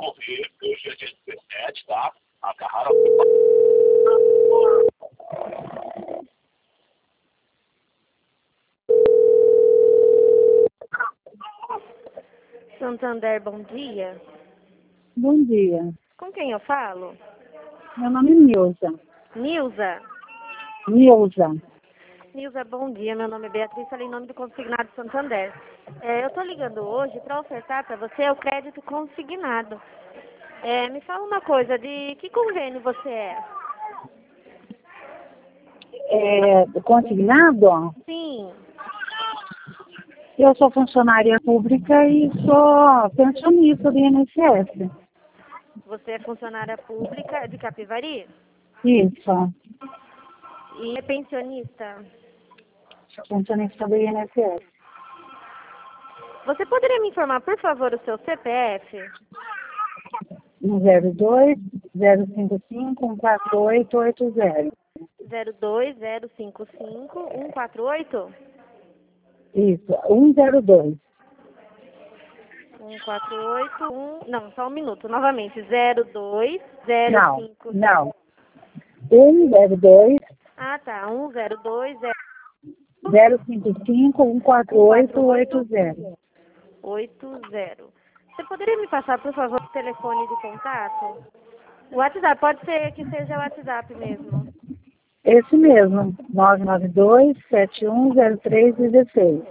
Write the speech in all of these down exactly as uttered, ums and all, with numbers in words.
correr, hoje é dia dezessete, tá? A Carrara... Santander, bom dia. Bom dia. Com quem eu falo? Meu nome é Nilza. Nilza? Nilza. Nilza, bom dia. Meu nome é Beatriz, falei em nome do Consignado Santander. É, eu estou ligando hoje para ofertar para você o crédito consignado. É, me fala uma coisa, de que convênio você é? É, consignado? Sim. Eu sou funcionária pública e sou pensionista do I N S S. Você é funcionária pública de Capivari? Isso. E é pensionista? Pensionista do I N S S. Você poderia me informar, por favor, o seu C P F? zero dois, zero cinco cinco, um quatro oito oito zero. zero dois zero cinco cinco um quatro oito? Isso, um zero dois. um quatro oito um... Não, só um minuto. Novamente. zero dois zero Não, cinco... não. um zero dois, Ah, tá. um zero dois zero zero cinco cinco, um quatro oito oito zero. oito zero. Você poderia me passar, por favor, o telefone de contato? O WhatsApp, pode ser que seja o WhatsApp mesmo. Esse mesmo, nove nove dois, sete um zero três um seis.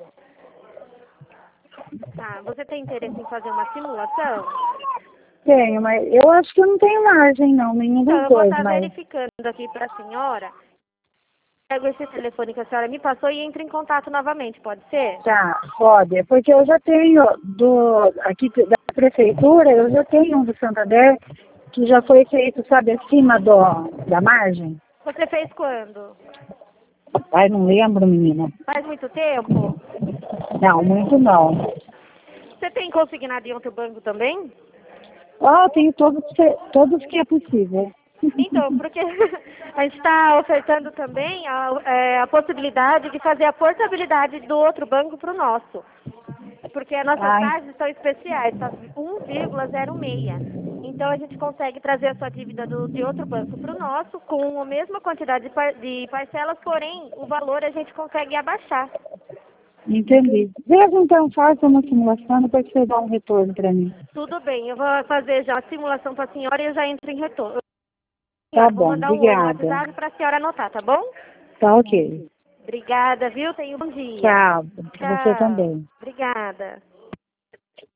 Tá. Você tem interesse em fazer uma simulação? Tenho, mas eu acho que eu não tenho margem, não, nenhum Então, dos eu vou dois, estar mas... verificando aqui para a senhora. Pego esse telefone que a senhora me passou e entro em contato novamente, pode ser? Tá, pode, é porque eu já tenho do aqui da prefeitura, eu já tenho um do Santander que já foi feito, sabe, acima do, da margem. Você fez quando? Ai, não lembro, menina. Faz muito tempo? Não, muito não. Você tem consignado em outro banco também? Ah, eu tenho todos, que- todos que é possível. Então, porque a gente está ofertando também a, é, a possibilidade de fazer a portabilidade do outro banco para o nosso. Porque as nossas Ai, taxas são especiais, tá um vírgula zero seis. Então a gente consegue trazer a sua dívida do, de outro banco para o nosso com a mesma quantidade de, par, de parcelas, porém o valor a gente consegue abaixar. entendi. Veja então, faça uma simulação, depois você dá um retorno para mim. Tudo bem, eu vou fazer já a simulação para a senhora e eu já entro em retorno. Tá Vou bom, mandar um oi no obrigada. WhatsApp para a senhora anotar, tá bom? Tá ok. Obrigada, viu? Tenha um bom dia. Tchau, pra você Tchau. também. Obrigada.